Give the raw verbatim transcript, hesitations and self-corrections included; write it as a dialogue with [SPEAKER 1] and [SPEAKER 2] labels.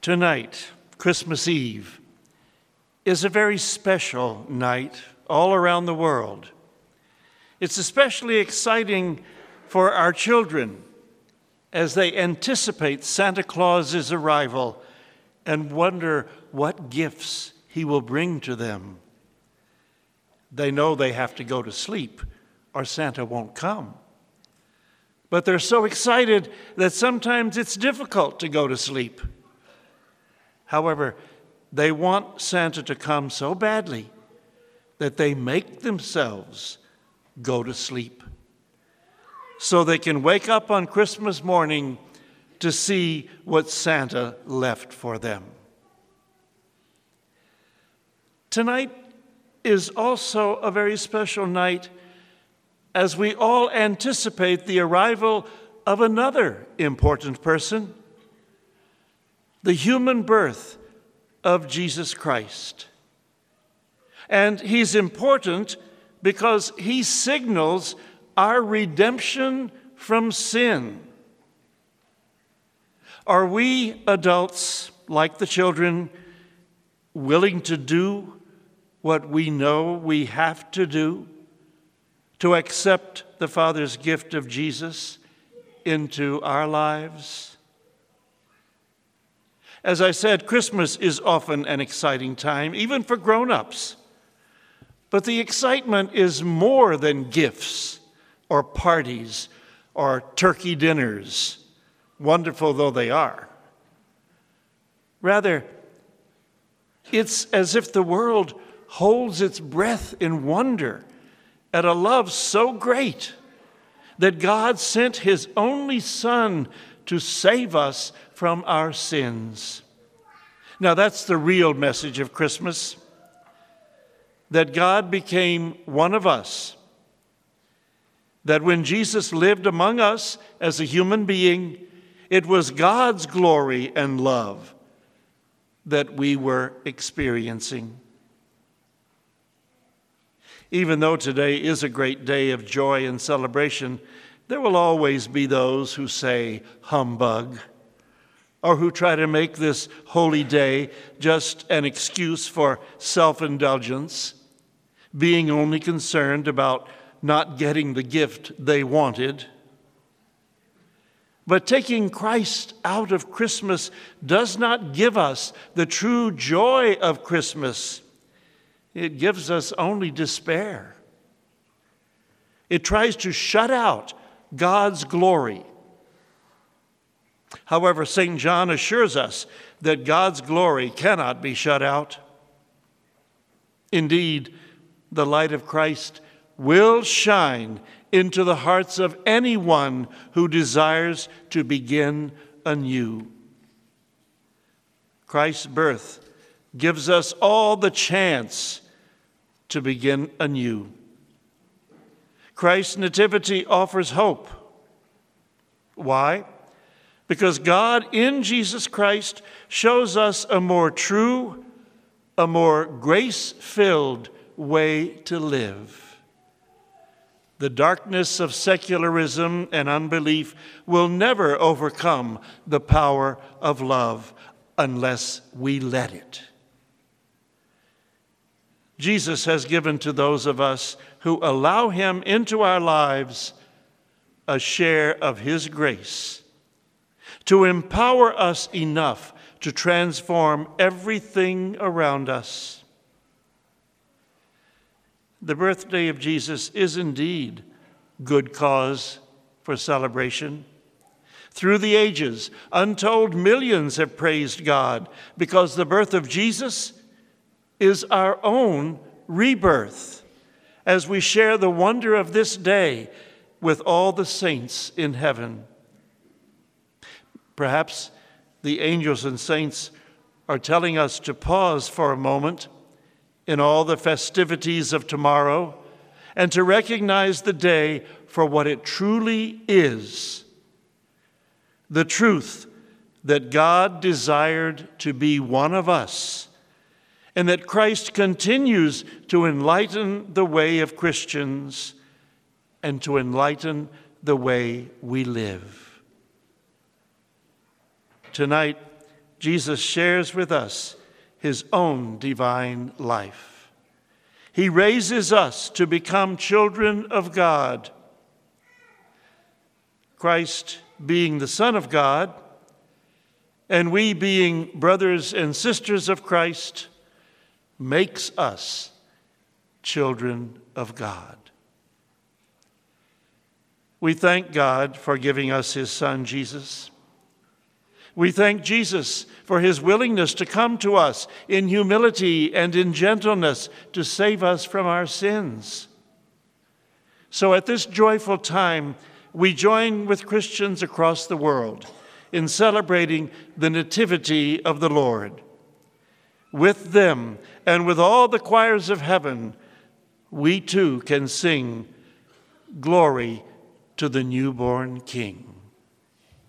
[SPEAKER 1] Tonight, Christmas Eve, is a very special night all around the world. It's especially exciting for our children as they anticipate Santa Claus's arrival and wonder what gifts he will bring to them. They know they have to go to sleep or Santa won't come. But they're so excited that sometimes it's difficult to go to sleep. However, they want Santa to come so badly that they make themselves go to sleep so they can wake up on Christmas morning to see what Santa left for them. Tonight is also a very special night as we all anticipate the arrival of another important person, the human birth of Jesus Christ. And he's important because he signals our redemption from sin. Are we adults, like the children, willing to do what we know we have to do to accept the Father's gift of Jesus into our lives? As I said, Christmas is often an exciting time, even for grown-ups. But the excitement is more than gifts or parties or turkey dinners, wonderful though they are. Rather, it's as if the world holds its breath in wonder at a love so great that God sent his only Son to save us from our sins. Now, that's the real message of Christmas, that God became one of us, that when Jesus lived among us as a human being, it was God's glory and love that we were experiencing. Even though today is a great day of joy and celebration, there will always be those who say humbug, or who try to make this holy day just an excuse for self-indulgence, being only concerned about not getting the gift they wanted. But taking Christ out of Christmas does not give us the true joy of Christmas. It gives us only despair. It tries to shut out God's glory. However, Saint John assures us that God's glory cannot be shut out. Indeed, the light of Christ will shine into the hearts of anyone who desires to begin anew. Christ's birth gives us all the chance to begin anew. Christ's nativity offers hope. Why? Because God in Jesus Christ shows us a more true, a more grace-filled way to live. The darkness of secularism and unbelief will never overcome the power of love unless we let it. Jesus has given to those of us who allow him into our lives a share of his grace to empower us enough to transform everything around us. The birthday of Jesus is indeed good cause for celebration. Through the ages, untold millions have praised God because the birth of Jesus is our own rebirth as we share the wonder of this day with all the saints in heaven. Perhaps the angels and saints are telling us to pause for a moment in all the festivities of tomorrow and to recognize the day for what it truly is. The truth that God desired to be one of us, and that Christ continues to enlighten the way of Christians and to enlighten the way we live. Tonight, Jesus shares with us his own divine life. He raises us to become children of God. Christ being the Son of God, and we being brothers and sisters of Christ, makes us children of God. We thank God for giving us his Son, Jesus. We thank Jesus for his willingness to come to us in humility and in gentleness to save us from our sins. So at this joyful time, we join with Christians across the world in celebrating the Nativity of the Lord. With them and with all the choirs of heaven, we too can sing, "Glory to the newborn King."